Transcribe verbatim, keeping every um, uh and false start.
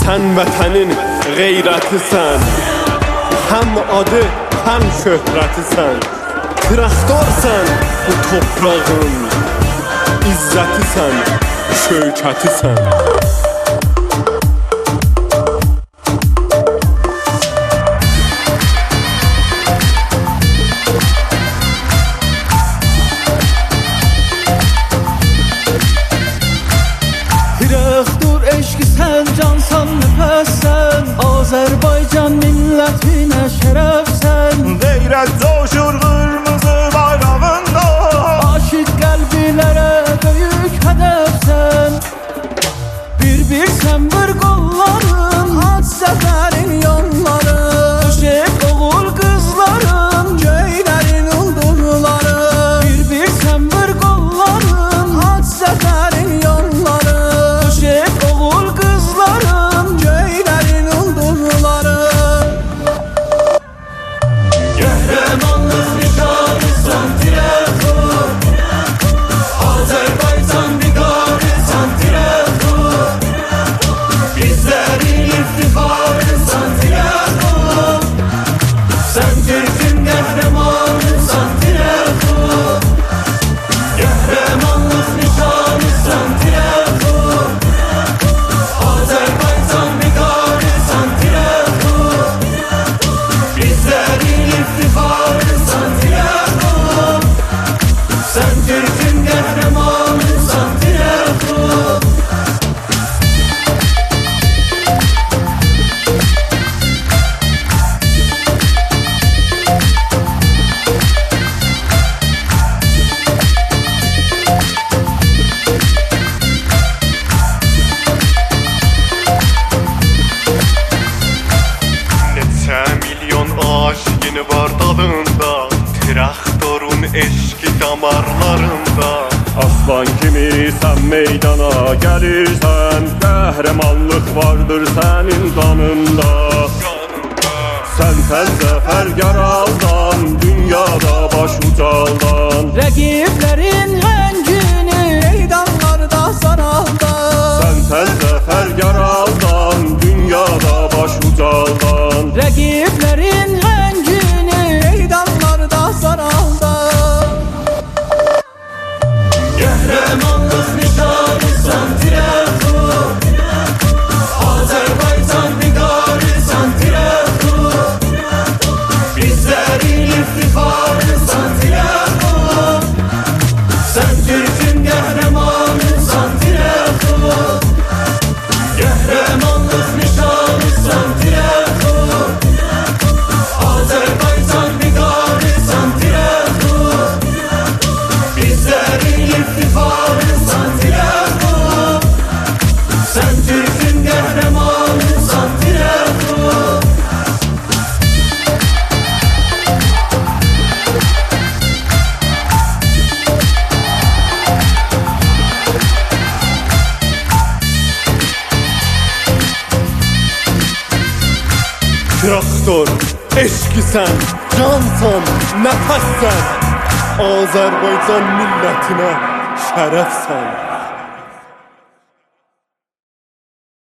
Sen vətənin qeyrətisən, həm adı, həm şöhrətisən. Traktorsan bu toprağın, izzətisən, şövkətisən. Traktor eşki sen, cansan nefessen, Azerbaycan milletine şerefsen. Qeyrət coşur qırmızı bayrağında, Aşık kalbinlere büyük hedefsen. Bir-bir sen bir kolların, Hac səfərin yolları. Düşek oğul kızların, Göylerin uldurları. Bir-bir sen bir kolların, Hac səfərin yolları. Düşek oğul kızların, Göylerin uldurları. Qəhrəmanlıq nişanısan Traktor, Azərbaycan biqarısan Traktor. Bizlərin iftixarısan Traktor, sən Türkün qəhrəmanısan Traktor. Qəhrəmanlıq nişanısan Traktor, Azərbaycan biqarısan Traktor. Bizlərin iftixarısan Traktor, sən Türkün qəhrəmanısan Traktor. Neçə milyon aşıqın var dalında, Traktorun eşki damarlarında. aslan kimi sən meydana gəlirsən, qəhrəmanlıq vardır sənin qanında. Sən zəfər yaraldan, dünyada baş ucaldan. Rəqiblərin həngini meydanlarda saralda. Sən zəfər yaraldan, dünyada baş ucaldan. Rəqiblərin həngini meydanlarda saralda. Qəhrəmanlıq nişanısan Traktor, Azərbaycan biqarısan Traktor. Bizlərin iftixarısan Traktor, sən Türkün qəhrəmanısan Traktor. Qəhrəmanlıq nişanısan Traktor, Azərbaycan biqarısan Traktor. Bizlərin iftixarısan Traktor, sən Türkün qəhrəmanısan Traktor. Traktor, eşkisən, cansan, nəfəssən, Azərbaycan millətinə şərəfsən.